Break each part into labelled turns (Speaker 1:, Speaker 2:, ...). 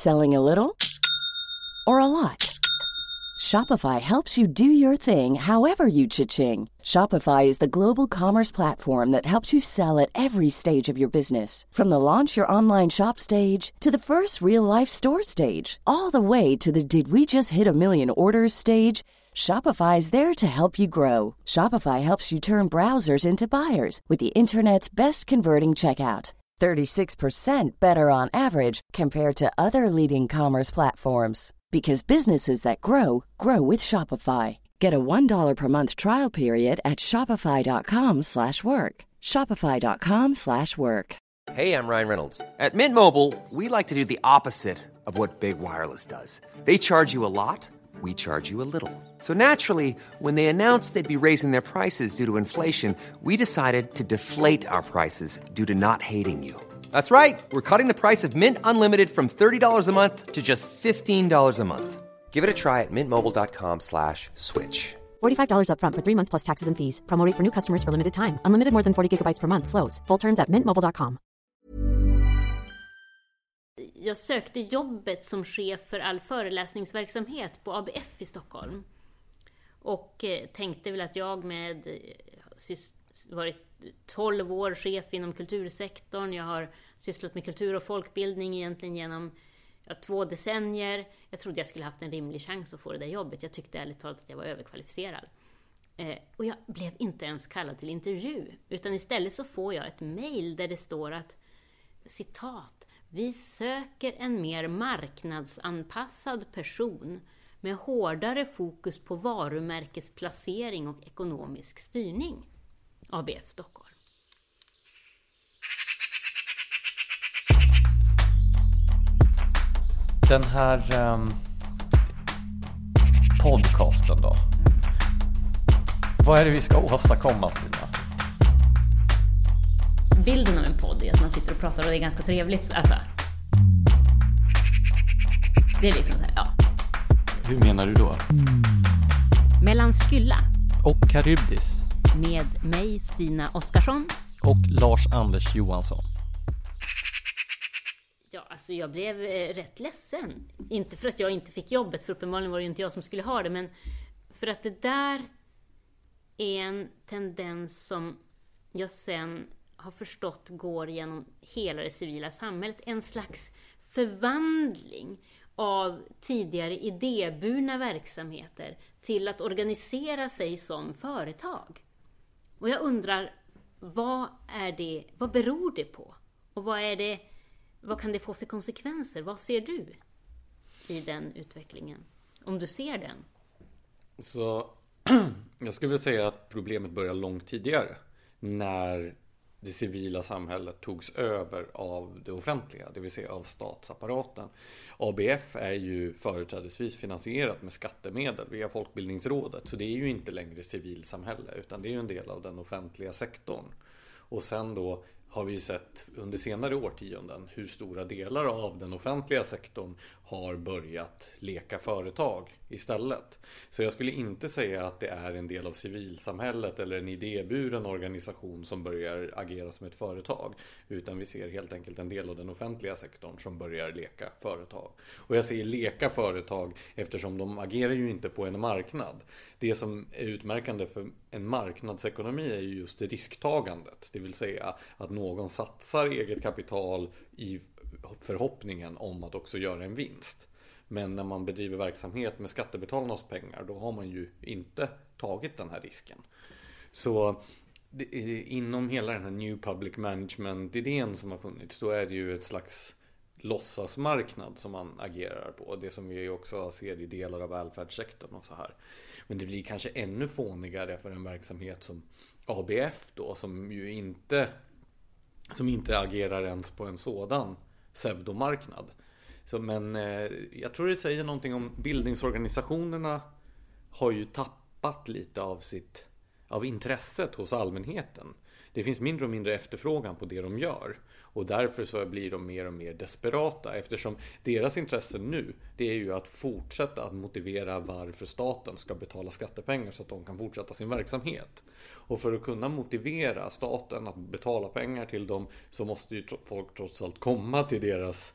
Speaker 1: Selling a little or a lot? Shopify helps you do your thing however you cha-ching. Shopify is the global commerce platform that helps you sell at every stage of your business. From the launch your online shop stage to the first real-life store stage, all the way to the did we just hit a million orders stage. Shopify is there to help you grow. Shopify helps you turn browsers into buyers with the internet's best converting checkout. 36% better on average compared to other leading commerce platforms. Because businesses that grow, grow with Shopify. Get a $1 per month trial period at shopify.com/work. Shopify.com/work.
Speaker 2: Hey, I'm Ryan Reynolds. At Mint Mobile, we like to do the opposite of what Big Wireless does. They charge you a lot, we charge you a little. So naturally, when they announced they'd be raising their prices due to inflation, we decided to deflate our prices due to not hating you. That's right. We're cutting the price of Mint Unlimited from $30 a month to just $15 a month. Give it a try at mintmobile.com/switch.
Speaker 3: $45 up front for 3 months plus taxes and fees. Promo rate for new customers for limited time. Unlimited more than 40 gigabytes per month. Slows full terms at mintmobile.com.
Speaker 4: Jag sökte jobbet som chef för all föreläsningsverksamhet på ABF i Stockholm. Och tänkte väl att jag med varit 12 år chef inom kultursektorn. Jag har sysslat med kultur och folkbildning egentligen genom 2 decennier. Jag trodde jag skulle haft en rimlig chans att få det där jobbet. Jag tyckte ärligt talat att jag var överkvalificerad. Och jag blev inte ens kallad till intervju. Utan istället så får jag ett mejl där det står att, citat, vi söker en mer marknadsanpassad person med hårdare fokus på varumärkesplacering och ekonomisk styrning. ABF Stockholm.
Speaker 5: Den här podcasten då. Vad är det vi ska åstadkomma, Stina?
Speaker 4: Bilden av en podd är att man sitter och pratar och det är ganska trevligt. Alltså, det är liksom så här, ja.
Speaker 5: Hur menar du då?
Speaker 4: Mellan Skylla
Speaker 5: Och Karybdis.
Speaker 4: med mig, Stina Oskarsson.
Speaker 5: Och Lars-Anders Johansson.
Speaker 4: Ja, alltså jag blev rätt ledsen. Inte för att jag inte fick jobbet, för uppenbarligen var det ju inte jag som skulle ha det, men för att det där är en tendens som jag sen har förstått går genom hela det civila samhället. En slags förvandling av tidigare idéburna verksamheter till att organisera sig som företag. Och jag undrar, vad beror det på? Och vad kan det få för konsekvenser? Vad ser du i den utvecklingen? Om du ser den.
Speaker 5: Så jag skulle vilja säga att problemet börjar långt tidigare. När det civila samhället togs över av det offentliga, det vill säga av statsapparaten. ABF är ju företrädesvis finansierat med skattemedel via Folkbildningsrådet, så det är ju inte längre civilsamhälle utan det är ju en del av den offentliga sektorn. Och sen då har vi sett under senare årtionden hur stora delar av den offentliga sektorn har börjat leka företag istället. Så jag skulle inte säga att det är en del av civilsamhället eller en idéburen organisation som börjar agera som ett företag, utan vi ser helt enkelt en del av den offentliga sektorn som börjar leka företag. Och jag säger leka företag eftersom de agerar ju inte på en marknad. Det som är utmärkande för en marknadsekonomi är ju just risktagandet, det vill säga att någon satsar eget kapital i förhoppningen om att också göra en vinst. Men när man bedriver verksamhet med skattebetalarnas pengar, då har man ju inte tagit den här risken. Så inom hela den här New Public Management-idén som har funnits, då är det ju ett slags låtsasmarknad som man agerar på. Det som vi också ser i delar av välfärdssektorn och så här. Men det blir kanske ännu fånigare för en verksamhet som ABF då, som inte agerar ens på en sådan pseudomarknad. Men jag tror det säger någonting om bildningsorganisationerna har ju tappat lite av intresset hos allmänheten. Det finns mindre och mindre efterfrågan på det de gör. Och därför så blir de mer och mer desperata, eftersom deras intresse nu, det är ju att fortsätta att motivera varför staten ska betala skattepengar så att de kan fortsätta sin verksamhet. Och för att kunna motivera staten att betala pengar till dem, så måste ju folk trots allt komma till deras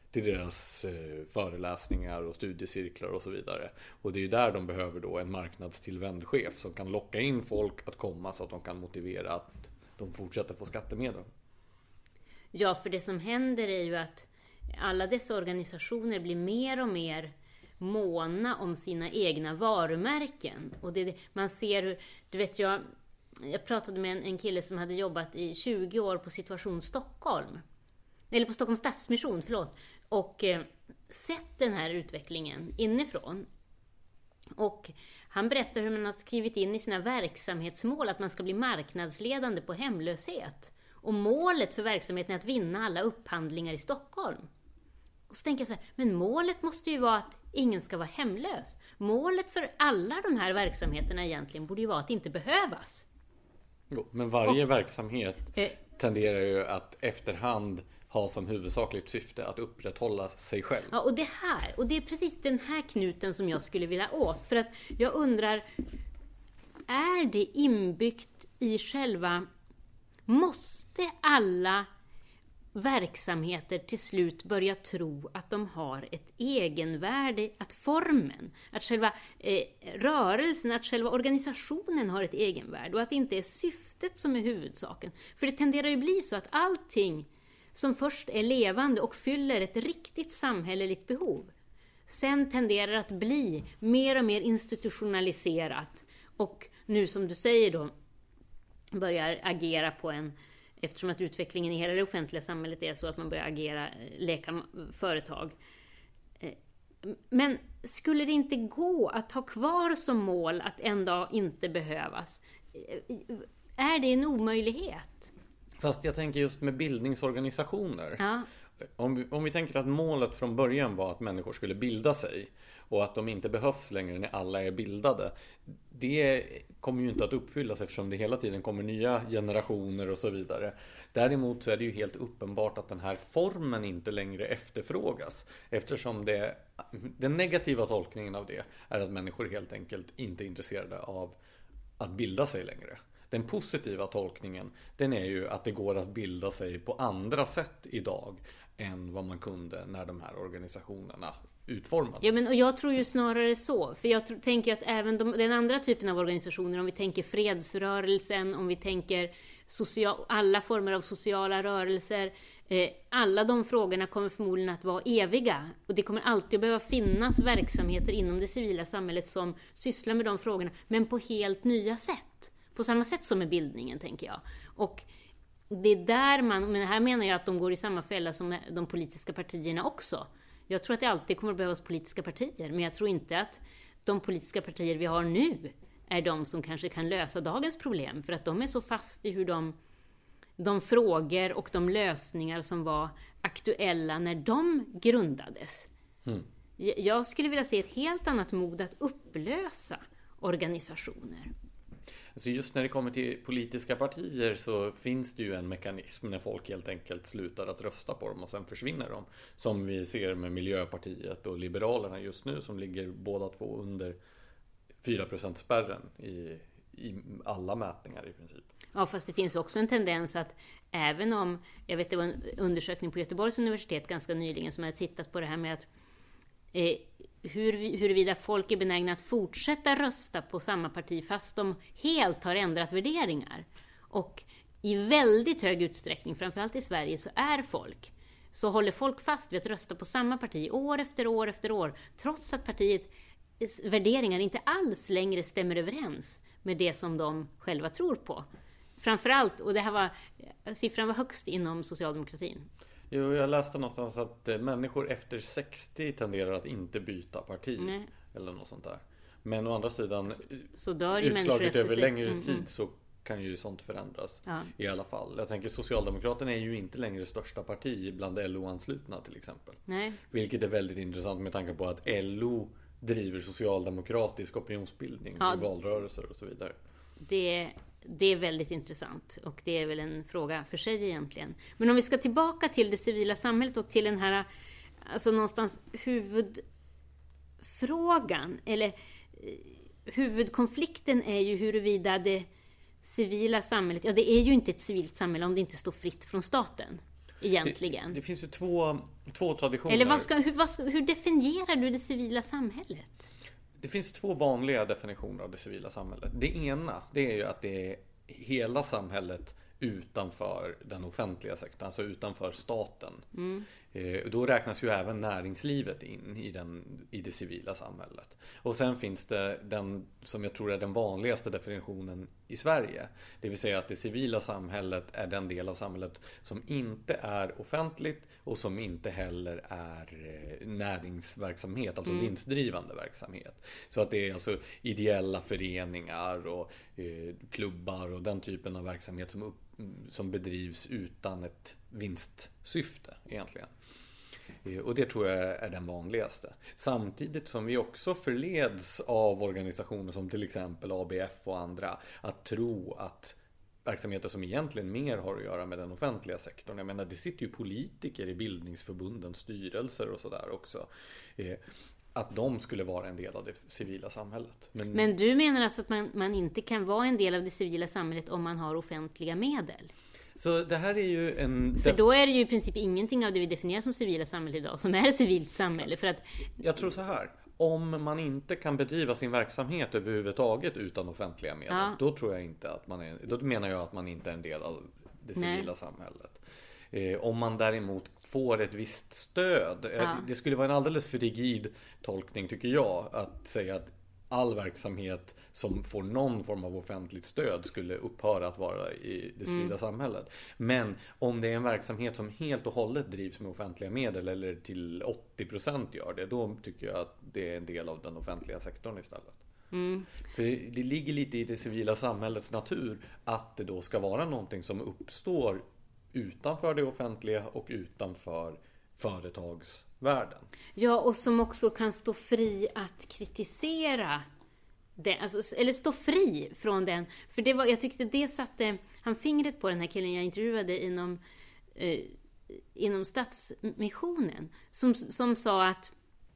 Speaker 5: till deras föreläsningar och studiecirklar och så vidare. Och det är ju där de behöver då en marknadstillvänd chef som kan locka in folk att komma så att de kan motivera att de fortsätter få skattemedel.
Speaker 4: Ja, för det som händer är ju att alla dessa organisationer blir mer och mer måna om sina egna varumärken. Och man ser hur, du vet jag pratade med en kille som hade jobbat i 20 år på Situation Stockholm. Eller på Stockholms Stadsmission, förlåt. Och sett den här utvecklingen inifrån. Och han berättar hur man har skrivit in i sina verksamhetsmål att man ska bli marknadsledande på hemlöshet. Och målet för verksamheten är att vinna alla upphandlingar i Stockholm. Och så tänker jag så här, men målet måste ju vara att ingen ska vara hemlös. Målet för alla de här verksamheterna egentligen borde ju vara att inte behövas.
Speaker 5: Jo, men varje verksamhet tenderar ju att efterhand ha som huvudsakligt syfte att upprätthålla sig själv.
Speaker 4: Ja, och det är precis den här knuten som jag skulle vilja åt. För att jag undrar, är det inbyggt i själva, måste alla verksamheter till slut börja tro att de har ett egenvärde, att formen, att själva rörelsen, att själva organisationen har ett egenvärde och att det inte är syftet som är huvudsaken. För det tenderar ju bli så att allting som först är levande och fyller ett riktigt samhälleligt behov sen tenderar att bli mer och mer institutionaliserat och nu som du säger då börjar agera på en, eftersom att utvecklingen i hela det offentliga samhället är så att man börjar agera, leka företag. Men skulle det inte gå att ha kvar som mål att en dag inte behövas? Är det en omöjlighet?
Speaker 5: Fast jag tänker just med bildningsorganisationer.
Speaker 4: Ja.
Speaker 5: Om vi tänker att målet från början var att människor skulle bilda sig och att de inte behövs längre när alla är bildade. Det kommer ju inte att uppfyllas eftersom det hela tiden kommer nya generationer och så vidare. Däremot så är det ju helt uppenbart att den här formen inte längre efterfrågas. Eftersom den negativa tolkningen av det är att människor helt enkelt inte är intresserade av att bilda sig längre. Den positiva tolkningen, den är ju att det går att bilda sig på andra sätt idag än vad man kunde när de här organisationerna utformades.
Speaker 4: Ja, men och jag tror ju snarare så. För jag tänker att även den andra typen av organisationer, om vi tänker fredsrörelsen, om vi tänker alla former av sociala rörelser, alla de frågorna kommer förmodligen att vara eviga. Och det kommer alltid behöva finnas verksamheter inom det civila samhället som sysslar med de frågorna, men på helt nya sätt. På samma sätt som med bildningen, tänker jag. Och det är där men här menar jag att de går i samma fälla som de politiska partierna också. Jag tror att det alltid kommer att behövas politiska partier, men jag tror inte att de politiska partier vi har nu är de som kanske kan lösa dagens problem, för att de är så fast i hur de frågor och de lösningar som var aktuella när de grundades. Jag skulle vilja se ett helt annat mod att upplösa organisationer.
Speaker 5: Alltså just när det kommer till politiska partier så finns det ju en mekanism när folk helt enkelt slutar att rösta på dem och sen försvinner de. Som vi ser med Miljöpartiet och Liberalerna just nu som ligger båda två under 4%-spärren i alla mätningar i princip.
Speaker 4: Ja, fast det finns också en tendens att även om, jag vet det var en undersökning på Göteborgs universitet ganska nyligen som hade tittat på det här med att huruvida folk är benägna att fortsätta rösta på samma parti fast de helt har ändrat värderingar. Och i väldigt hög utsträckning, framförallt i Sverige, så håller folk fast vid att rösta på samma parti år efter år efter år, trots att partiets värderingar inte alls längre stämmer överens med det som de själva tror på. Framförallt, och siffran var högst inom socialdemokratin.
Speaker 5: Jo, jag läste någonstans att människor efter 60 tenderar att inte byta parti. Nej. Eller något sånt där. Men å andra sidan,
Speaker 4: så dör ju
Speaker 5: utslaget över längre tid så kan ju sånt förändras.
Speaker 4: Ja.
Speaker 5: I alla fall. Jag tänker Socialdemokraterna är ju inte längre största parti bland LO-anslutna till exempel.
Speaker 4: Nej.
Speaker 5: Vilket är väldigt intressant med tanke på att LO driver socialdemokratisk opinionsbildning i valrörelser och så vidare.
Speaker 4: Det är väldigt intressant och det är väl en fråga för sig egentligen. Men om vi ska tillbaka till det civila samhället och till den här, alltså någonstans huvudfrågan eller huvudkonflikten är ju huruvida det civila samhället, ja det är ju inte ett civilt samhälle om det inte står fritt från staten. egentligen?
Speaker 5: Det finns ju två traditioner.
Speaker 4: Eller hur definierar du det civila samhället?
Speaker 5: Det finns två vanliga definitioner av det civila samhället. Det ena, det är ju att det är hela samhället utanför den offentliga sektorn, alltså utanför staten. Då räknas ju även näringslivet in i det civila samhället. Och sen finns det den som jag tror är den vanligaste definitionen i Sverige. Det vill säga att det civila samhället är den del av samhället som inte är offentligt och som inte heller är näringsverksamhet, alltså vinstdrivande verksamhet. Så att det är alltså ideella föreningar och klubbar och den typen av verksamhet som bedrivs utan ett vinstsyfte egentligen. Och det tror jag är den vanligaste. Samtidigt som vi också förleds av organisationer som till exempel ABF och andra att tro att verksamheter som egentligen mer har att göra med den offentliga sektorn. Jag menar, det sitter ju politiker i bildningsförbundens styrelser och sådär också. Att de skulle vara en del av det civila samhället.
Speaker 4: Men du menar alltså att man inte kan vara en del av det civila samhället om man har offentliga medel?
Speaker 5: Så det här är ju
Speaker 4: För då är det ju i princip ingenting av det vi definierar som civila samhälle idag som är civilt samhälle. För att...
Speaker 5: Jag tror så här. Om man inte kan bedriva sin verksamhet överhuvudtaget utan offentliga medel, då tror jag inte att då menar jag att man inte är en del av det civila samhället. Om man däremot får ett visst stöd, det skulle vara en alldeles för rigid tolkning tycker jag, att säga att all verksamhet som får någon form av offentligt stöd skulle upphöra att vara i det civila samhället. Men om det är en verksamhet som helt och hållet drivs med offentliga medel eller till 80% gör det, då tycker jag att det är en del av den offentliga sektorn istället. För det ligger lite i det civila samhällets natur att det då ska vara någonting som uppstår utanför det offentliga och utanför företagsvärlden.
Speaker 4: Ja, och som också kan stå fri att kritisera den, alltså, eller stå fri från den. För jag tyckte det satte han fingret på den här killen jag intervjuade inom Stadsmissionen som sa att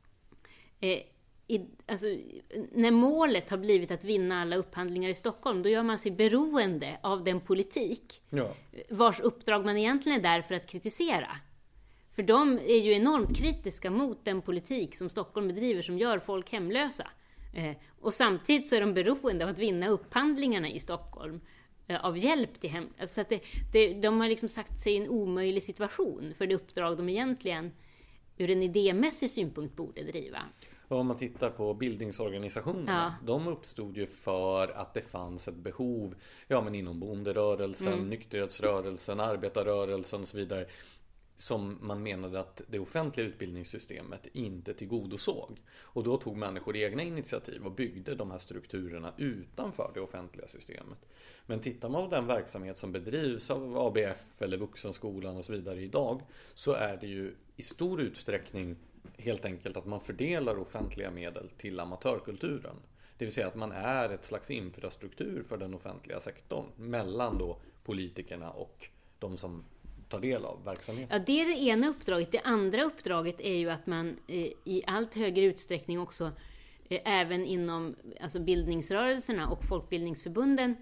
Speaker 4: alltså, när målet har blivit att vinna alla upphandlingar i Stockholm, då gör man sig beroende av den politik vars uppdrag man egentligen är där för att kritisera. För de är ju enormt kritiska mot den politik som Stockholm bedriver som gör folk hemlösa. Och samtidigt så är de beroende av att vinna upphandlingarna i Stockholm av hjälp till hem. Alltså att de har liksom sagt sig i en omöjlig situation för det uppdrag de egentligen ur en idémässig synpunkt borde driva.
Speaker 5: Och om man tittar på bildningsorganisationerna, de uppstod ju för att det fanns ett behov inom bonderörelsen, nykterhetsrörelsen, arbetarrörelsen och så vidare, som man menade att det offentliga utbildningssystemet inte tillgodosåg. Och då tog människor egna initiativ och byggde de här strukturerna utanför det offentliga systemet. Men tittar man på den verksamhet som bedrivs av ABF eller Vuxenskolan och så vidare idag, så är det ju i stor utsträckning helt enkelt att man fördelar offentliga medel till amatörkulturen. Det vill säga att man är ett slags infrastruktur för den offentliga sektorn mellan då politikerna och de som tar del av verksamheten.
Speaker 4: Ja, det är det ena uppdraget. Det andra uppdraget är ju att man i allt högre utsträckning också även inom alltså bildningsrörelserna och folkbildningsförbunden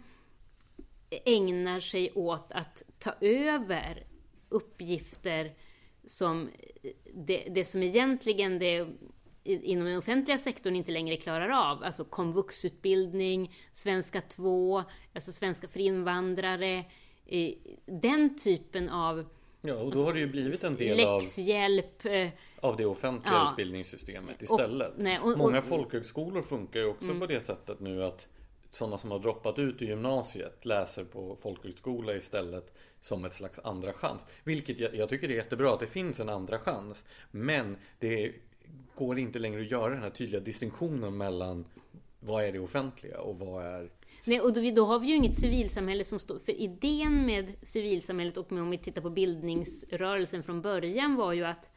Speaker 4: ägnar sig åt att ta över uppgifter som det som egentligen det inom den offentliga sektorn inte längre klarar av. Alltså komvuxutbildning, svenska 2, alltså svenska för invandrare, den typen av
Speaker 5: och då har det ju blivit en del
Speaker 4: läxhjälp
Speaker 5: av det offentliga utbildningssystemet istället. Många folkhögskolor funkar ju också på det sättet nu att sådana som har droppat ut i gymnasiet läser på folkhögskola istället som ett slags andra chans. Vilket jag tycker det är jättebra att det finns en andra chans. Men det går inte längre att göra den här tydliga distinktionen mellan vad är det offentliga och vad är...
Speaker 4: Nej, och då har vi ju inget civilsamhälle som står... För idén med civilsamhället och om vi tittar på bildningsrörelsen från början var ju att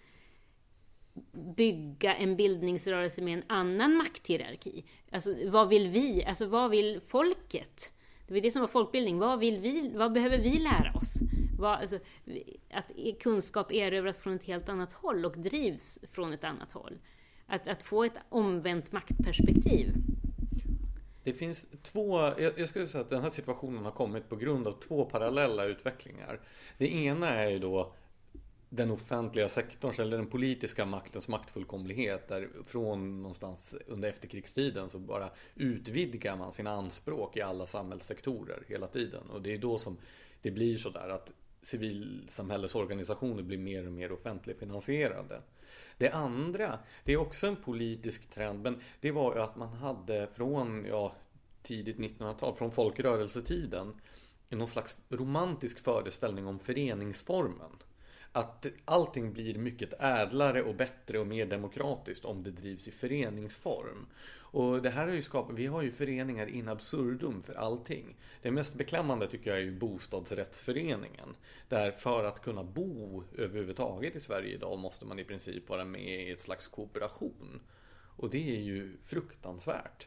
Speaker 4: bygga en bildningsrörelse med en annan makthierarki. Alltså vad vill vi? Alltså vad vill folket? Det var det som var folkbildning. Vad behöver vi lära oss? Att kunskap erövras från ett helt annat håll och drivs från ett annat håll. Att få ett omvänt maktperspektiv.
Speaker 5: Det finns jag skulle säga att den här situationen har kommit på grund av två parallella utvecklingar. Det ena är ju då den offentliga sektorns eller den politiska maktens maktfullkomlighet, där från någonstans under efterkrigstiden så bara utvidgar man sina anspråk i alla samhällssektorer hela tiden. Och det är då som det blir så där att civilsamhällesorganisationer blir mer och mer offentligfinansierade. Det andra, det är också en politisk trend, men det var ju att man hade från tidigt 1900-tal, från folkrörelsetiden, någon slags romantisk föreställning om föreningsformen. Att allting blir mycket ädlare och bättre och mer demokratiskt om det drivs i föreningsform. Och det här har ju skapat, vi har ju föreningar in absurdum för allting. Det mest beklämmande tycker jag är ju bostadsrättsföreningen. Där för att kunna bo överhuvudtaget i Sverige idag måste man i princip vara med i ett slags kooperation. Och det är ju fruktansvärt.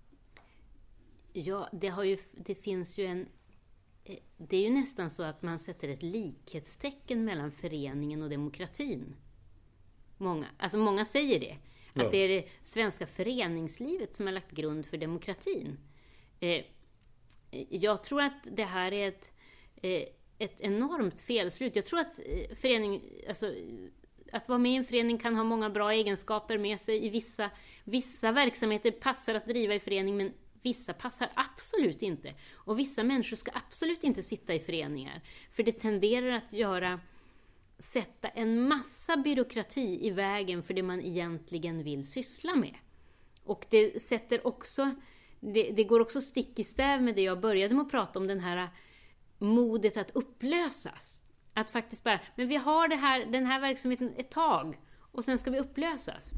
Speaker 4: Ja, det finns ju det är ju nästan så att man sätter ett likhetstecken mellan föreningen och demokratin. Många säger det. Att det är det svenska föreningslivet som har lagt grund för demokratin. Jag tror att det här är ett enormt felslut. Jag tror att att vara med i en förening kan ha många bra egenskaper med sig. I vissa verksamheter passar att driva i förening, men vissa passar absolut inte. Och vissa människor ska absolut inte sitta i föreningar. För det tenderar att sätta en massa byråkrati i vägen för det man egentligen vill syssla med. Och det sätter också, det går också stick i stäv med det jag började med att prata om, den här modet att upplösas. Att faktiskt bara, men vi har den här verksamheten ett tag och sen ska vi upplösas.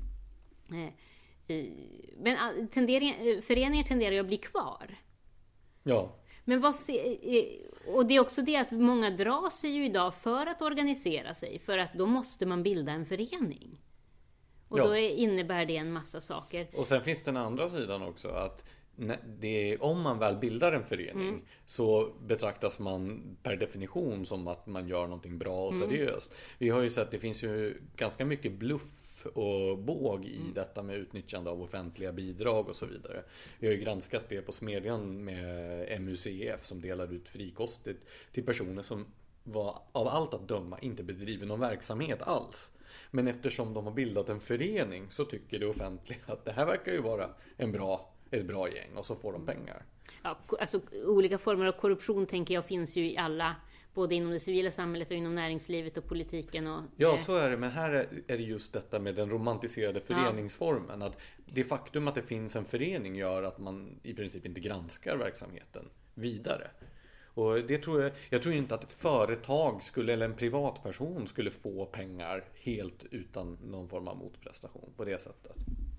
Speaker 4: Men föreningar tenderar ju att bli kvar.
Speaker 5: Ja.
Speaker 4: Men och det är också det att många drar sig ju idag för att organisera sig. För att då måste man bilda en förening. Och då innebär det en massa saker.
Speaker 5: Och sen finns den andra sidan också, att om man väl bildar en förening så betraktas man per definition som att man gör någonting bra och seriöst. Vi har ju sett att det finns ju ganska mycket bluff och båg i detta med utnyttjande av offentliga bidrag och så vidare. Vi har ju granskat det på Smedjan med MUCF som delar ut frikostigt till personer som av allt att döma inte bedriver någon verksamhet alls. Men eftersom de har bildat en förening så tycker det offentliga att det här verkar ju vara ett bra gäng, och så får de pengar.
Speaker 4: Ja, alltså olika former av korruption tänker jag finns ju i alla, både inom det civila samhället och inom näringslivet och politiken.
Speaker 5: Ja, så är det. Men här är det just detta med den romantiserade föreningsformen. Att det faktum att det finns en förening gör att man i princip inte granskar verksamheten vidare. Och det jag tror inte att ett företag eller en privatperson skulle få pengar helt utan någon form av motprestation på det sättet.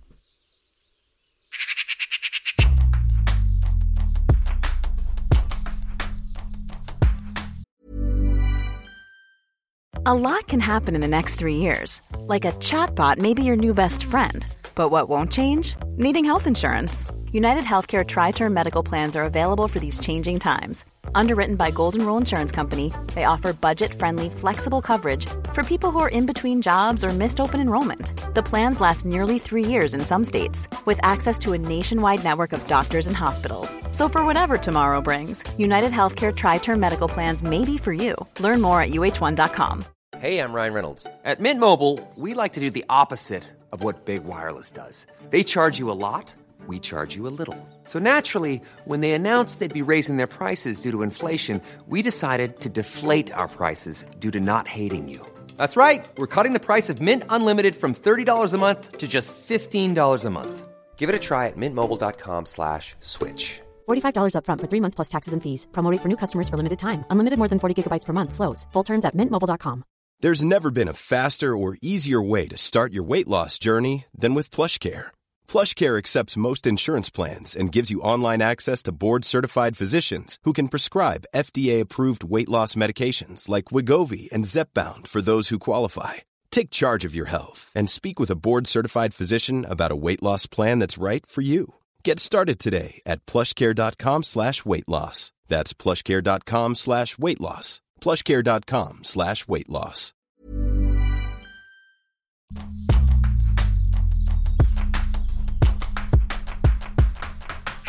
Speaker 6: A lot can happen in the next 3 years. Like a chatbot may be your new best friend. But what won't change? Needing health insurance. United Healthcare Tri-Term Medical Plans are available for these changing times. Underwritten by Golden Rule Insurance Company, they offer budget-friendly, flexible coverage for people who are in between jobs or missed open enrollment. The plans last nearly 3 years in some states, with access to a nationwide network of doctors and hospitals. So for whatever tomorrow brings, United Healthcare Tri-Term Medical Plans may be for you. Learn more at uh1.com.
Speaker 2: Hey, I'm Ryan Reynolds. At Mint Mobile, we like to do the opposite of what Big Wireless does. They charge you a lot. We charge you a little. So naturally, when they announced they'd be raising their prices due to inflation, we decided to deflate our prices due to not hating you. That's right. We're cutting the price of Mint Unlimited from $30 a month to just $15 a month. Give it a try at mintmobile.com/switch.
Speaker 3: $45 up front for 3 months plus taxes and fees. Promo rate for new customers for limited time. Unlimited more than 40 gigabytes per month. Slows full terms at mintmobile.com.
Speaker 7: There's never been a faster or easier way to start your weight loss journey than with PlushCare. PlushCare accepts most insurance plans and gives you online access to board-certified physicians who can prescribe FDA-approved weight loss medications like Wegovy and Zepbound for those who qualify. Take charge of your health and speak with a board-certified physician about a weight loss plan that's right for you. Get started today at plushcare.com/weightloss. That's plushcare.com/weightloss. plushcare.com/weightloss.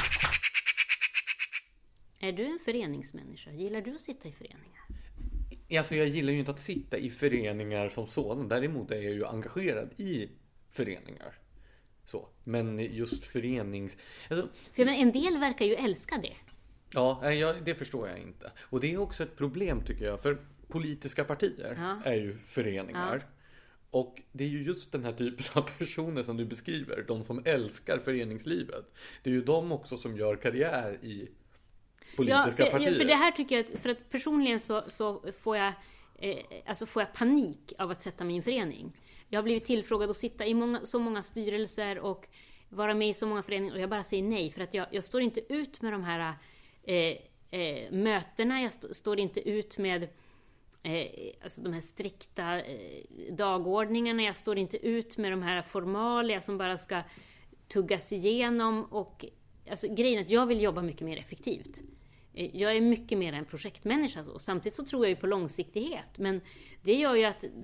Speaker 4: Är du en föreningsmänniska? Gillar du att sitta i föreningar?
Speaker 5: Alltså jag gillar ju inte att sitta i föreningar som sådan. Däremot är jag ju engagerad i föreningar. Så. Men just Alltså,
Speaker 4: för men en del verkar ju älska det.
Speaker 5: Ja, det förstår jag inte. Och det är också ett problem tycker jag. För politiska partier är ju föreningar. Ja. Och det är ju just den här typen av personer som du beskriver. De som älskar föreningslivet. Det är ju de också som gör karriär i politiska partier.
Speaker 4: För det här tycker jag, för att personligen så får jag panik av att sätta mig i en förening. Jag har blivit tillfrågad att sitta i så många styrelser och vara med i så många föreningar och jag bara säger nej. För att jag står inte ut med de här mötena, jag står inte ut med alltså de här strikta dagordningarna, jag står inte ut med de här formalia som bara ska tuggas igenom. Och alltså, grejen är att jag vill jobba mycket mer effektivt. Jag är mycket mer en projektmänniska. Och samtidigt så tror jag ju på långsiktighet. Men det gör ju att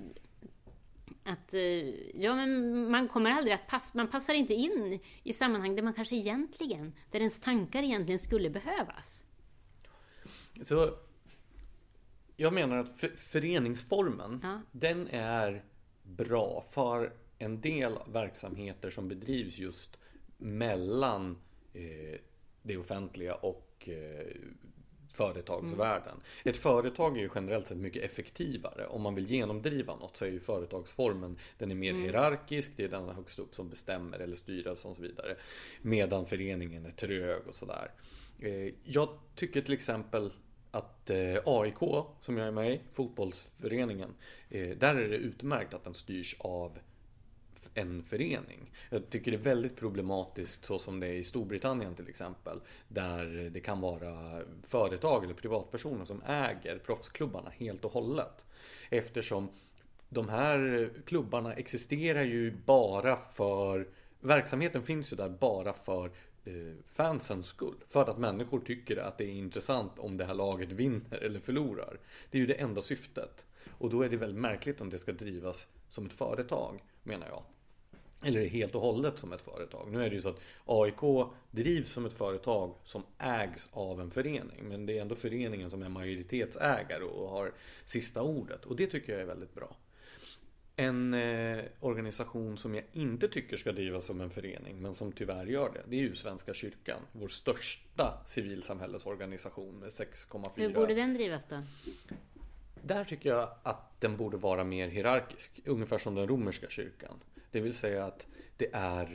Speaker 4: men man kommer aldrig att man passar inte in i sammanhang där man kanske egentligen, där ens tankar egentligen skulle behövas.
Speaker 5: Så jag menar att föreningsformen, den är bra för en del verksamheter som bedrivs just mellan det offentliga och företagsvärlden. Ett företag är ju generellt sett mycket effektivare. Om man vill genomdriva något så är ju företagsformen, den är mer hierarkisk, det är den högst upp som bestämmer eller styrelsen och så vidare. Medan föreningen är trög och sådär. Jag tycker till exempel att AIK, som jag är med i, fotbollsföreningen, där är det utmärkt att den styrs av en förening. Jag tycker det är väldigt problematiskt så som det är i Storbritannien till exempel, där det kan vara företag eller privatpersoner som äger proffsklubbarna helt och hållet. Eftersom de här klubbarna existerar ju bara för, verksamheten finns ju där bara för fansens skull. För att människor tycker att det är intressant om det här laget vinner eller förlorar. Det är ju det enda syftet. Och då är det väldigt märkligt om det ska drivas som ett företag, menar jag. Eller helt och hållet som ett företag. Nu är det ju så att AIK drivs som ett företag som ägs av en förening. Men det är ändå föreningen som är majoritetsägare och har sista ordet. Och det tycker jag är väldigt bra. En organisation som jag inte tycker ska drivas som en förening, men som tyvärr gör det, det är ju Svenska kyrkan. Vår största civilsamhällesorganisation med 6,4.
Speaker 4: Hur borde den drivas då?
Speaker 5: Där tycker jag att den borde vara mer hierarkisk. Ungefär som den romerska kyrkan. Det vill säga att det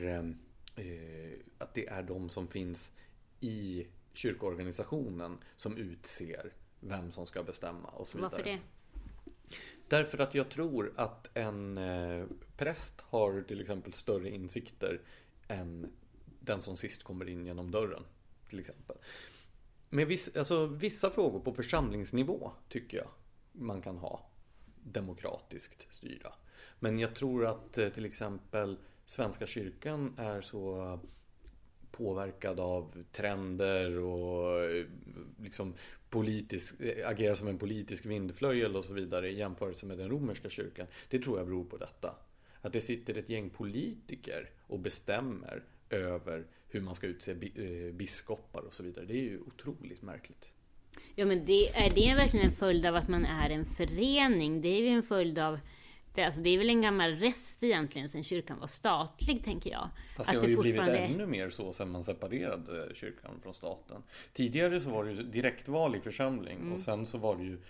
Speaker 5: är de som finns i kyrkoorganisationen som utser vem som ska bestämma och så vidare.
Speaker 4: Varför det?
Speaker 5: Därför att jag tror att en präst har till exempel större insikter än den som sist kommer in genom dörren, till exempel. Med vissa frågor på församlingsnivå tycker jag man kan ha demokratiskt styrda. Men jag tror att till exempel Svenska kyrkan är så påverkad av trender och liksom agerar som en politisk vindflöjel och så vidare i jämförelse med den romerska kyrkan. Det tror jag beror på detta. Att det sitter ett gäng politiker och bestämmer över hur man ska utse biskopar och så vidare. Det är ju otroligt märkligt.
Speaker 4: Ja, men det är verkligen en följd av att man är en förening. Det är ju en följd av det är väl en gammal rest egentligen sen kyrkan var statlig, tänker jag.
Speaker 5: Fast det har ju blivit ännu mer så sen man separerade kyrkan från staten. Tidigare så var det ju direktval i församling och sen så var det ju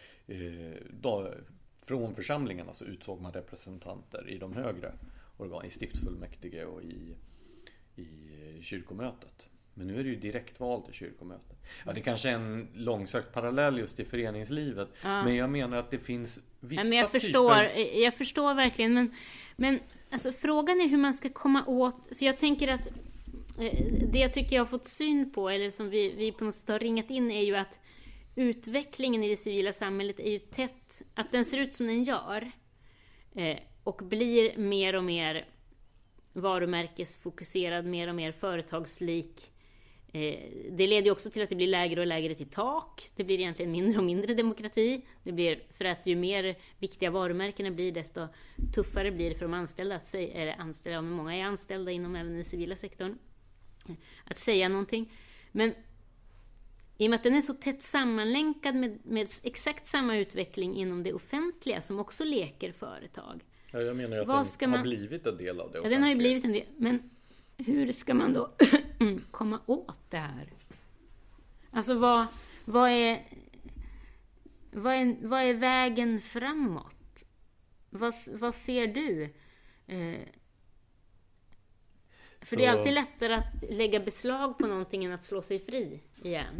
Speaker 5: från församlingarna så utsåg man representanter i de högre organ, i stiftsfullmäktige och i kyrkomötet. Men nu är det ju direktval till kyrkomötet. Ja, det kanske är en långsökt parallell just i föreningslivet. Ja. Men jag menar att det finns vissa
Speaker 4: Jag förstår verkligen. Men alltså, frågan är hur man ska komma åt. För jag tänker att det jag tycker jag har fått syn på, eller som vi på något sätt har ringat in, är ju att utvecklingen i det civila samhället är ju tätt. Att den ser ut som den gör. Och blir mer och mer varumärkesfokuserad, mer och mer företagslik. Det leder ju också till att det blir lägre och lägre till tak. Det blir egentligen mindre och mindre demokrati. Det blir, för att ju mer viktiga varumärkena blir, desto tuffare blir det för de anställda att säga, eller anställda, men många är anställda inom även den civila sektorn, att säga någonting. Men i och med att den är så tätt sammanlänkad med exakt samma utveckling inom det offentliga som också leker företag.
Speaker 5: Ja, jag menar ju att den har blivit en del av det offentliga.
Speaker 4: Ja, den har ju blivit en del. Men hur ska man då komma åt det här? Alltså vad är vägen framåt? Vad ser du? För det är alltid lättare att lägga beslag på någonting än att slå sig fri igen.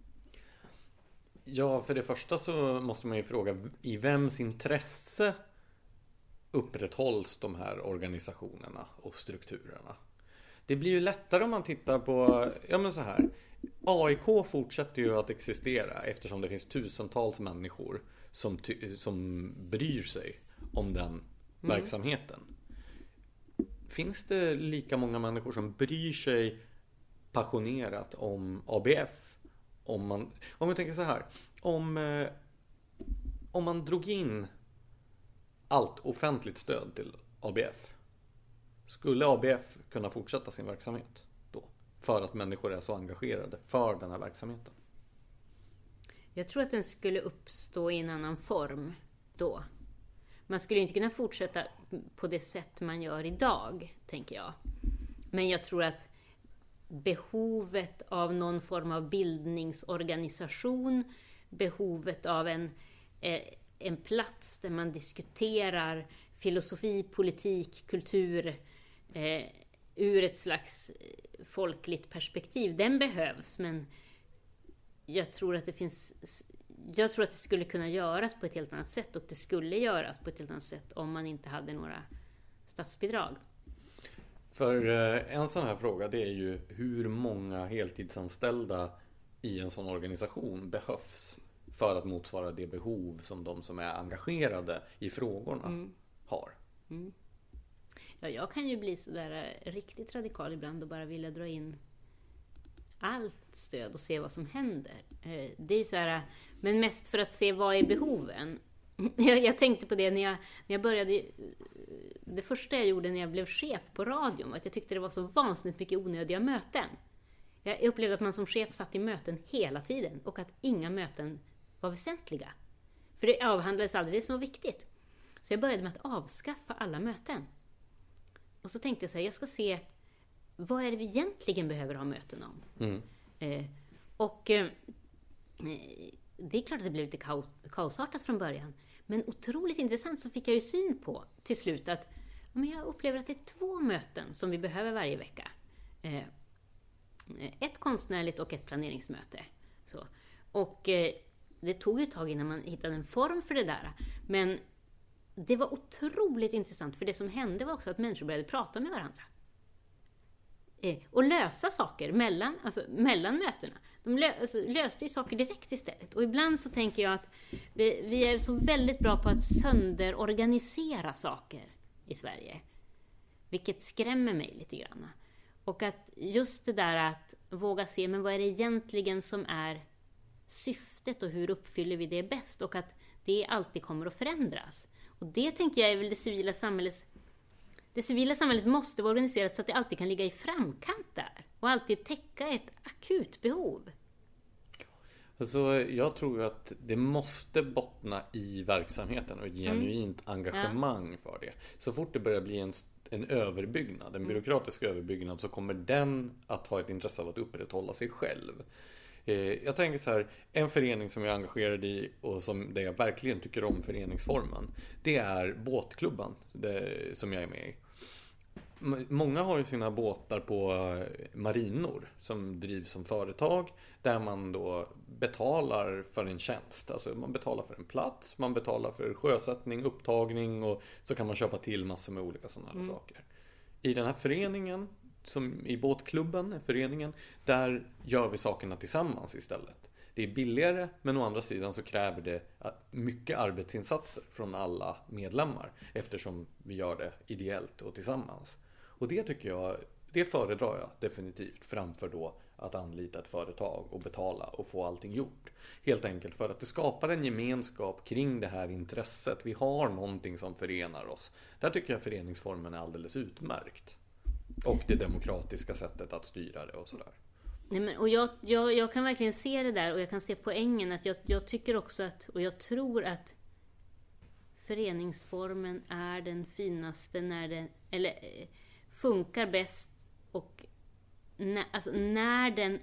Speaker 5: Ja, för det första så måste man ju fråga i vems intresse upprätthålls de här organisationerna och strukturerna. Det blir ju lättare om man tittar på, ja men så här, AIK fortsätter ju att existera eftersom det finns tusentals människor som bryr sig om den verksamheten. Finns det lika många människor som bryr sig passionerat om ABF? Om jag tänker så här, om man drog in allt offentligt stöd till ABF, skulle ABF kunna fortsätta sin verksamhet då? För att människor är så engagerade för den här verksamheten.
Speaker 4: Jag tror att den skulle uppstå i en annan form då. Man skulle inte kunna fortsätta på det sätt man gör idag, tänker jag. Men jag tror att behovet av någon form av bildningsorganisation, behovet av en plats där man diskuterar filosofi, politik, kultur ur ett slags folkligt perspektiv, den behövs, men jag tror att det skulle kunna göras på ett helt annat sätt, och det skulle göras på ett helt annat sätt om man inte hade några statsbidrag.
Speaker 5: För en sån här fråga, det är ju hur många heltidsanställda i en sån organisation behövs för att motsvara det behov som de som är engagerade i frågorna har.
Speaker 4: Ja, jag kan ju bli så där riktigt radikal ibland och bara vilja dra in allt stöd och se vad som händer. Det är ju så här, men mest för att se vad är behoven. Jag tänkte på det när jag började. Det första jag gjorde när jag blev chef på radion var att jag tyckte det var så vansinnigt mycket onödiga möten. Jag upplevde att man som chef satt i möten hela tiden och att inga möten var väsentliga. För det avhandlades aldrig det som var viktigt. Så jag började med att avskaffa alla möten. Och så tänkte jag så här, jag ska se vad är det vi egentligen behöver ha möten om. Det är klart att det blev lite kaosartat från början. Men otroligt intressant så fick jag ju syn på till slut att jag upplever att det är 2 möten som vi behöver varje vecka. Ett konstnärligt och ett planeringsmöte. Så. Och det tog ju ett tag innan man hittade en form för det där. Men det var otroligt intressant, för det som hände var också att människor började prata med varandra. Och lösa saker mellan mötena. De löste ju saker direkt istället. Och ibland så tänker jag att vi är så väldigt bra på att sönderorganisera saker i Sverige. Vilket skrämmer mig lite grann. Och att just det där att våga se, men vad är det egentligen som är syftet och hur uppfyller vi det bäst? Och att det alltid kommer att förändras. Och det tänker jag är väl det civila samhällets. Det civila samhället måste vara organiserat så att det alltid kan ligga i framkant där. Och alltid täcka ett akut behov.
Speaker 5: Alltså, jag tror att det måste bottna i verksamheten och ett genuint engagemang för det. Så fort det börjar bli en överbyggnad, en byråkratisk överbyggnad, så kommer den att ha ett intresse av att upprätthålla sig själv. Jag tänker så här, en förening som jag är engagerad i och där jag verkligen tycker om föreningsformen, det är båtklubben som jag är med i. Många har ju sina båtar på marinor som drivs som företag, där man då betalar för en tjänst. Alltså man betalar för en plats, man betalar för sjösättning, upptagning, och så kan man köpa till massor med olika sådana saker. I den här föreningen, som i båtklubben, föreningen, där gör vi sakerna tillsammans istället. Det är billigare, men å andra sidan så kräver det mycket arbetsinsatser från alla medlemmar, eftersom vi gör det ideellt och tillsammans. Och det föredrar jag definitivt framför då att anlita ett företag och betala och få allting gjort. Helt enkelt för att det skapar en gemenskap kring det här intresset. Vi har någonting som förenar oss. Där tycker jag föreningsformen är alldeles utmärkt. Och det demokratiska sättet att styra det och sådär.
Speaker 4: Nej, men, och jag kan verkligen se det där, och jag kan se poängen att jag tycker också att, och jag tror att föreningsformen är den finaste när den, eller funkar bäst, och när den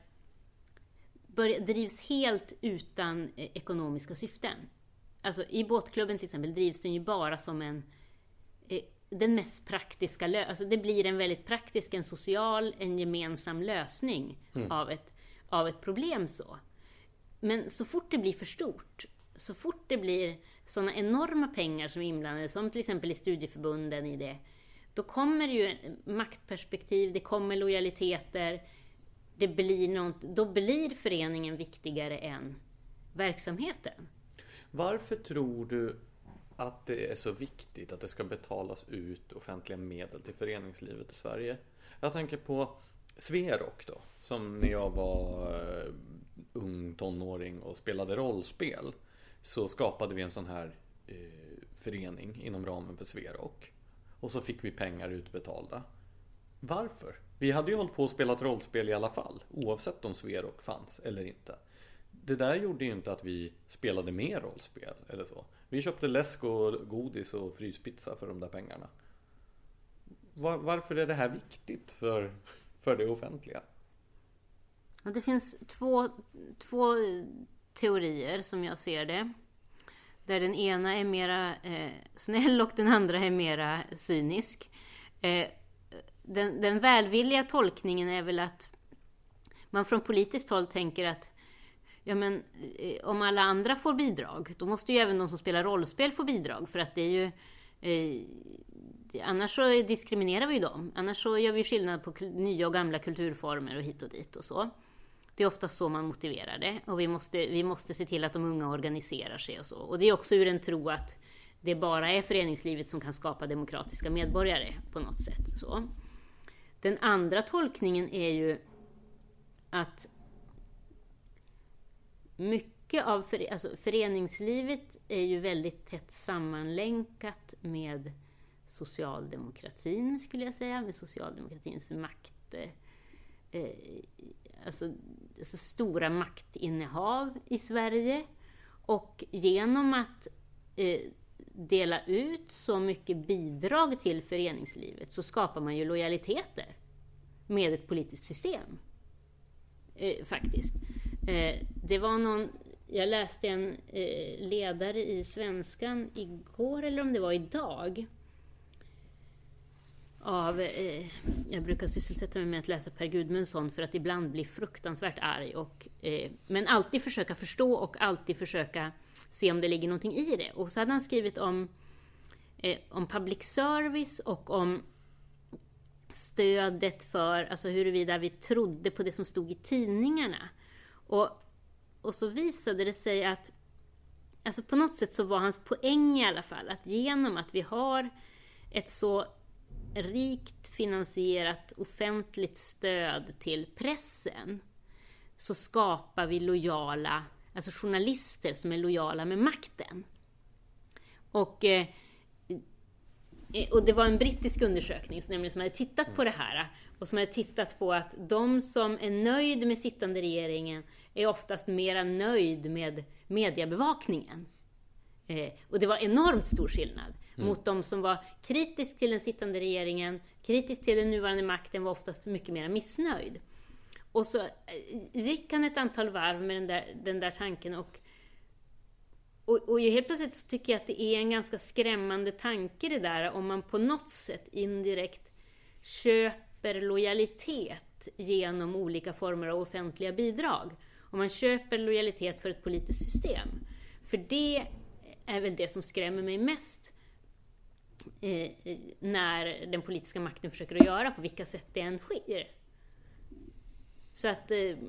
Speaker 4: drivs helt utan ekonomiska syften. Alltså i båtklubben till exempel drivs den ju bara som den mest praktiska alltså det blir en väldigt praktisk, en social, en gemensam lösning av ett problem så. Men så fort det blir för stort, så fort det blir sådana enorma pengar som är inblandade, som till exempel i studieförbunden i det, då kommer det ju maktperspektiv, det kommer lojaliteter, då blir föreningen viktigare än verksamheten.
Speaker 5: Varför tror du att det är så viktigt att det ska betalas ut offentliga medel till föreningslivet i Sverige? Jag tänker på Sverok då, som när jag var ung tonåring och spelade rollspel, så skapade vi en sån här förening inom ramen för Sverok. Och så fick vi pengar utbetalda. Varför? Vi hade ju hållit på att spela ett rollspel i alla fall, oavsett om Sverok fanns eller inte. Det där gjorde ju inte att vi spelade mer rollspel eller så. Vi köpte läsk och godis och fryspizza för de där pengarna. Varför är det här viktigt för det offentliga?
Speaker 4: Det finns två teorier som jag ser det. Där den ena är mera snäll och den andra är mera cynisk. Den välvilliga tolkningen är väl att man från politiskt håll tänker att om alla andra får bidrag, då måste ju även de som spelar rollspel få bidrag, för att det är ju annars så diskriminerar vi ju dem. Annars så gör vi skillnad på nya och gamla kulturformer och hit och dit och så. Det är ofta så man motiverar det, och vi måste se till att de unga organiserar sig och så. Och det är också ur en tro att det bara är föreningslivet som kan skapa demokratiska medborgare på något sätt. Så. Den andra tolkningen är ju att mycket av föreningslivet är ju väldigt tätt sammanlänkat med socialdemokratin, skulle jag säga, med socialdemokratins makt, alltså stora maktinnehav i Sverige, och genom att dela ut så mycket bidrag till föreningslivet så skapar man ju lojaliteter med ett politiskt system, faktiskt. Det var jag läste en ledare i Svenskan igår, eller om det var idag, jag brukar sysselsätta mig med att läsa Per Gudmundsson för att ibland bli fruktansvärt arg, men alltid försöka förstå och alltid försöka se om det ligger någonting i det. Och så hade han skrivit om public service och om stödet för, alltså huruvida vi trodde på det som stod i tidningarna. Och så visade det sig att, alltså på något sätt så var hans poäng i alla fall, att genom att vi har ett så rikt finansierat offentligt stöd till pressen, så skapar vi lojala, alltså journalister som är lojala med makten. Och det var en brittisk undersökning som hade tittat på det här, och som hade tittat på att de som är nöjd med sittande regeringen är oftast mera nöjd med mediebevakningen. Och det var enormt stor skillnad mot de som var kritisk till den sittande regeringen, kritisk till den nuvarande makten, var oftast mycket mer missnöjd. Och så gick han ett antal varv med den där tanken, och helt plötsligt så tycker jag att det är en ganska skrämmande tanke det där, om man på något sätt indirekt köper lojalitet genom olika former av offentliga bidrag. Om man köper lojalitet för ett politiskt system. För det är väl det som skrämmer mig mest när den politiska makten försöker att göra, på vilka sätt det än sker. Så att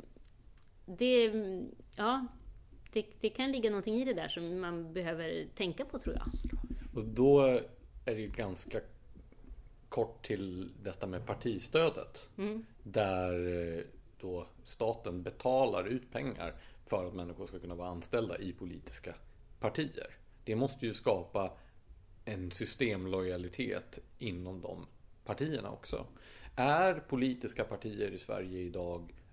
Speaker 4: det kan ligga någonting i det där som man behöver tänka på, tror jag.
Speaker 5: Och då är det ju ganska kort till detta med partistödet. Där då staten betalar ut pengar för att människor ska kunna vara anställda i politiska partier. Det måste ju skapa en systemlojalitet inom de partierna också. Är politiska partier i Sverige idag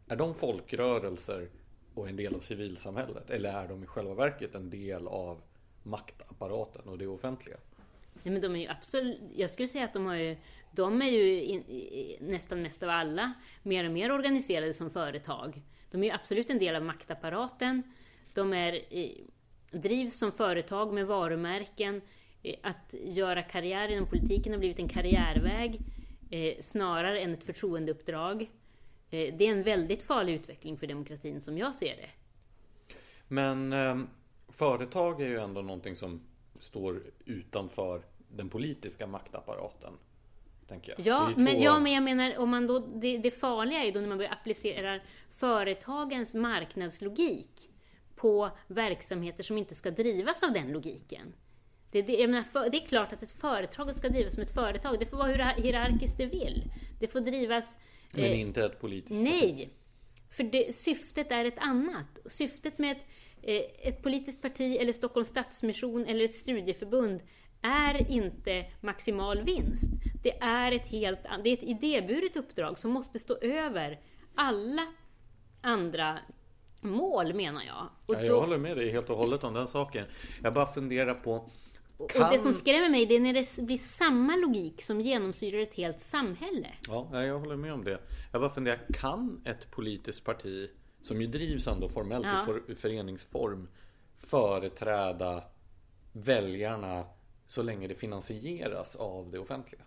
Speaker 5: är de folkrörelser och en del av civilsamhället? Eller är de i själva verket en del av maktapparaten och det offentliga?
Speaker 4: Nej, men de är ju absolut, jag skulle säga att de är ju nästan mest av alla mer och mer organiserade som företag. De är ju absolut en del av maktapparaten. De drivs som företag med varumärken. Att göra karriär inom politiken har blivit en karriärväg snarare än ett förtroendeuppdrag. Det är en väldigt farlig utveckling för demokratin som jag ser det.
Speaker 5: Men företag är ju ändå någonting som står utanför den politiska maktapparaten, tänker jag.
Speaker 4: Ja, men jag menar, om man då, det farliga är ju då när man börjar applicera företagens marknadslogik på verksamheter som inte ska drivas av den logiken. Det är klart att ett företag ska drivas som ett företag. Det får vara hur hierarkiskt det vill. Det får drivas...
Speaker 5: Men inte ett politiskt parti.
Speaker 4: Nej, för syftet är ett annat. Syftet med ett politiskt parti eller Stockholms Stadsmission eller ett studieförbund är inte maximal vinst. Det är ett idéburet uppdrag som måste stå över alla andra mål, menar jag. Och
Speaker 5: jag håller med dig helt och hållet om den saken. Jag bara funderar på...
Speaker 4: Och det som skrämmer mig, det är när det blir samma logik som genomsyrar ett helt samhälle.
Speaker 5: Ja, jag håller med om det. Jag bara funderar, kan ett politiskt parti som ju drivs ändå formellt i föreningsform företräda väljarna så länge det finansieras av det offentliga?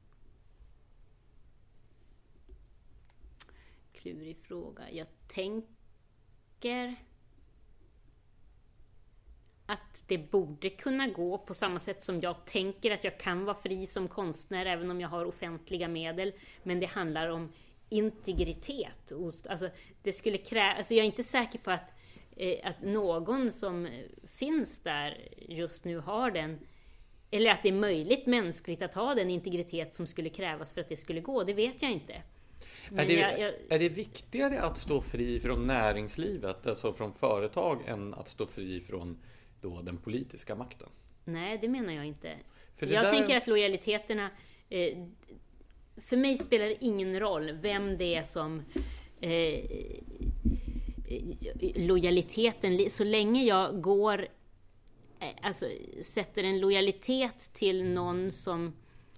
Speaker 4: Klurig fråga. Jag tänker att det borde kunna gå på samma sätt som jag tänker att jag kan vara fri som konstnär även om jag har offentliga medel. Men det handlar om integritet. Alltså, det skulle alltså jag är inte säker på att någon som finns där just nu har den, eller att det är möjligt mänskligt att ha den integritet som skulle krävas för att det skulle gå. Det vet jag inte. Men
Speaker 5: är det viktigare att stå fri från näringslivet, alltså från företag, än att stå fri från då den politiska makten?
Speaker 4: Nej, det menar jag inte. Jag tänker att lojaliteterna... för mig spelar det ingen roll vem det är som... lojaliteten... Så länge jag går... Alltså sätter en lojalitet till någon som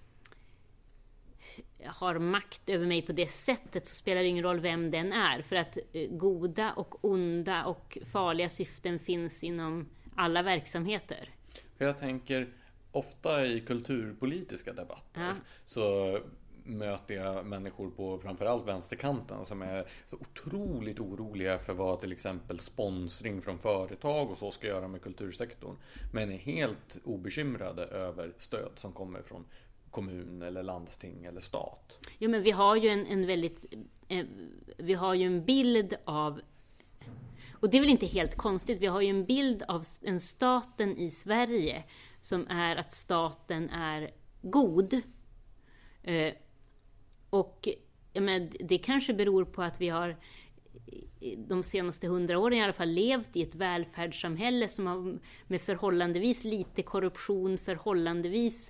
Speaker 4: har makt över mig på det sättet, så spelar det ingen roll vem den är. För att goda och onda och farliga syften finns inom alla verksamheter.
Speaker 5: Jag tänker ofta i kulturpolitiska debatter så möter jag människor på framförallt vänsterkanten som är så otroligt oroliga för vad till exempel sponsring från företag och så ska göra med kultursektorn, men är helt obekymrade över stöd som kommer från kommun eller landsting eller stat.
Speaker 4: Ja, men vi har ju vi har ju en bild av, och det är väl inte helt konstigt, vi har ju en bild av en staten i Sverige som är att staten är god. Och men det kanske beror på att vi har de senaste 100 åren i alla fall levt i ett välfärdssamhälle som har med förhållandevis lite korruption, förhållandevis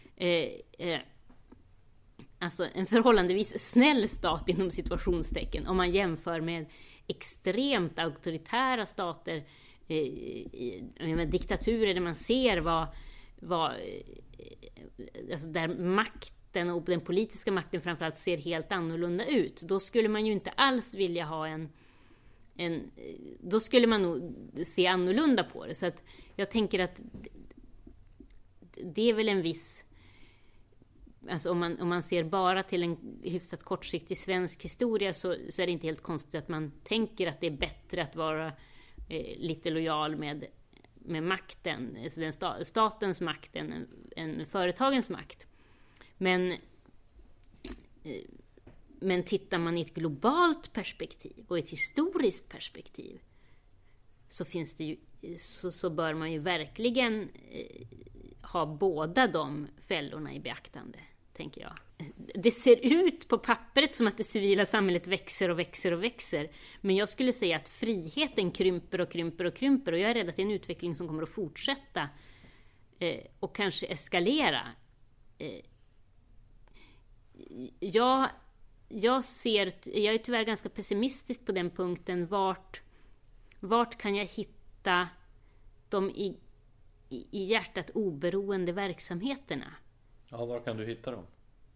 Speaker 4: alltså en förhållandevis snäll stat inom situationstecken om man jämför med extremt auktoritära stater, diktaturer där man ser vad alltså där makten och den politiska makten framförallt ser helt annorlunda ut. Då skulle man ju inte alls vilja ha då skulle man nog se annorlunda på det. Så att jag tänker att det är väl en viss, alltså om man ser bara till en hyfsat kortsiktig svensk historia så är det inte helt konstigt att man tänker att det är bättre att vara lite lojal med makten, alltså den statens makt än företagens makt. Men tittar man i ett globalt perspektiv och ett historiskt perspektiv så finns det ju, så bör man ju verkligen ha båda de fällorna i beaktande, tänker jag. Det ser ut på pappret som att det civila samhället växer och växer och växer, men jag skulle säga att friheten krymper och krymper och krymper, och jag är rädd att det är en utveckling som kommer att fortsätta och kanske eskalera. Jag jag är tyvärr ganska pessimistisk på den punkten. Vart kan jag hitta de i hjärtat oberoende verksamheterna?
Speaker 5: Ja, var kan du hitta dem?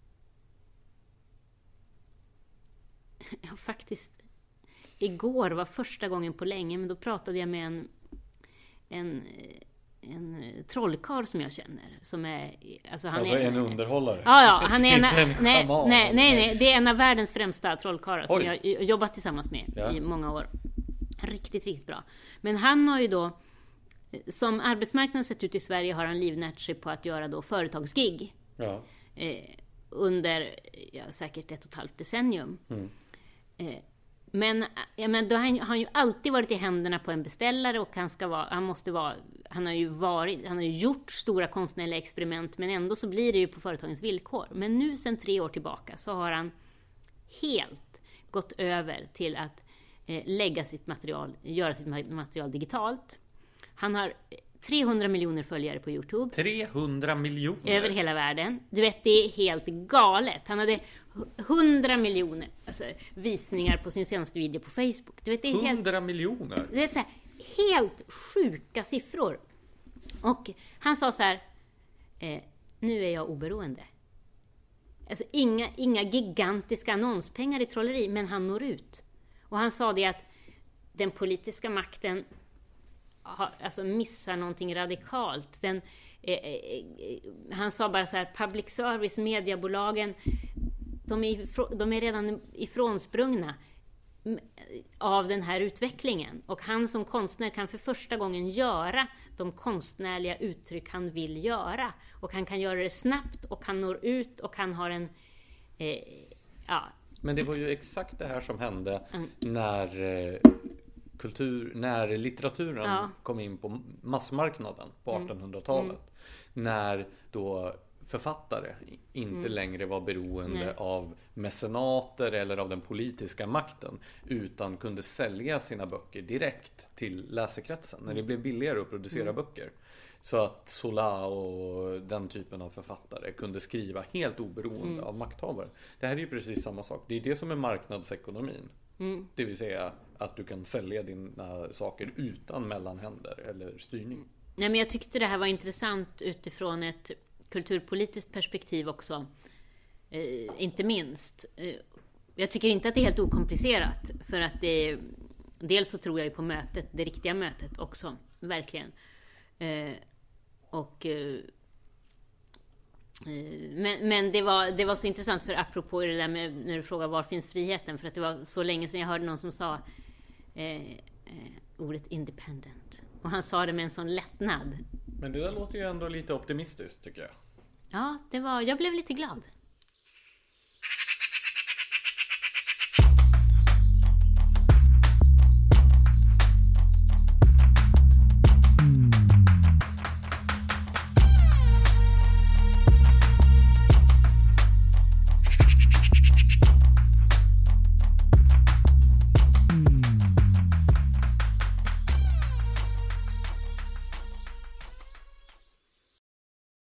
Speaker 4: Ja, faktiskt. Igår var första gången på länge, men då pratade jag med en trollkarl som jag känner, som är han är
Speaker 5: en underhållare.
Speaker 4: Ja, han är
Speaker 5: nej,
Speaker 4: det är en av världens främsta trollkarlar som
Speaker 5: Oj.
Speaker 4: jag jobbat tillsammans med i många år. Riktigt bra. Men han har ju då, som arbetsmarknaden sett ut i Sverige, har han livnärt sig på att göra då företagsgig.
Speaker 5: Ja.
Speaker 4: Under säkert 1,5 decennium. Men då har han ju alltid varit i händerna på en beställare, och han har ju gjort stora konstnärliga experiment, men ändå så blir det ju på företagens villkor. Men nu sedan 3 år tillbaka så har han helt gått över till att göra sitt material digitalt. Han har 300 miljoner följare på YouTube.
Speaker 5: 300 miljoner?
Speaker 4: Över hela världen. Du vet, det är helt galet. Han hade 100 miljoner visningar på sin senaste video på Facebook. Du vet, det är
Speaker 5: 100 miljoner?
Speaker 4: Du vet, så här, helt sjuka siffror. Och han sa så här, nu är jag oberoende. Alltså inga gigantiska annonspengar i trolleri, men han når ut. Och han sa det att den politiska makten missar någonting radikalt. Han sa bara så här, public service, mediebolagen, de är redan ifrånsprungna av den här utvecklingen. Och han som konstnär kan för första gången göra de konstnärliga uttryck han vill göra. Och han kan göra det snabbt, och han når ut, och han har en...
Speaker 5: Men det var ju exakt det här som hände när litteraturen kom in på massmarknaden på 1800-talet. När då författare inte längre var beroende av mecenater eller av den politiska makten, utan kunde sälja sina böcker direkt till läsekretsen när det blev billigare att producera böcker. Så att Zola och den typen av författare kunde skriva helt oberoende av makthavare. Det här är ju precis samma sak. Det är det som är marknadsekonomin. Det vill säga att du kan sälja dina saker utan mellanhänder eller styrning.
Speaker 4: Nej, men jag tyckte det här var intressant utifrån ett kulturpolitiskt perspektiv också. Inte minst. Jag tycker inte att det är helt okomplicerat. För att dels så tror jag ju på det riktiga mötet också. Verkligen. Men det var så intressant, för apropå det där med när du frågar var finns friheten, för att det var så länge sedan jag hörde någon som sa ordet independent, och han sa det med en sån lättnad.
Speaker 5: Men det där låter ju ändå lite optimistiskt, tycker jag.
Speaker 4: Ja, jag blev lite glad.